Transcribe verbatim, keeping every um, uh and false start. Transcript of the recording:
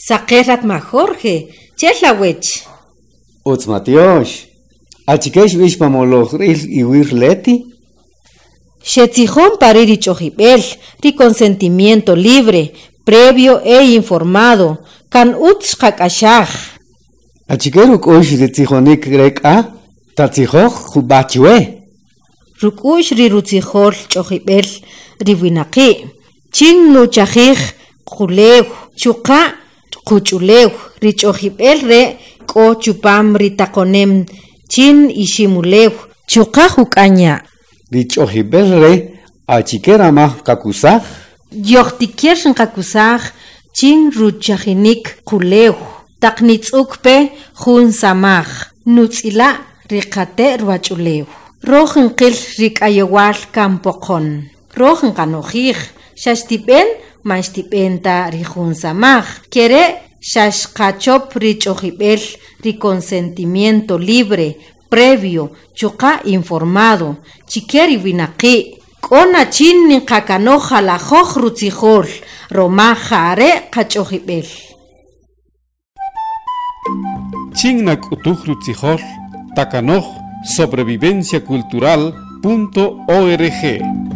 Saquerat ma Jorge, chelawech. Uts Matiosh, achikesh vishpamolohril iwirleti. Shetzijón pariri chojibel, ri consentimiento libre, previo e informado, kan uts kakashaj. Achikeruk ush ritzijonik reka, tatzijoj jubachwe. Rukush ri rutzijol chojibel, ri winaki. Chin nu chajij, kulew, chuka, kuchulew, ri chojibel re, ko chupam ri takonem, chin ishimulew, chuka jukanya. Richohibel re, achikerama kakusaj. Yochtikiershen kakusaj, chin ruchajinik kulew. Taknitzukpe jun samaj. Nutzila rikate ruachulew. Rojen qil rikayewal kampokon. Rojen kanojij. Shashtipen mashtipenta rijun samaj. Quiere shashkachop richohibel riconsentimiento libre. Previo, chuka informado, chiqueri vinaki, kona chin ni kakanoja la joj rutzijol, roma jare kachojibel. Chingnak utuj rutzijol, takanoj sobrevivencia cultural punto org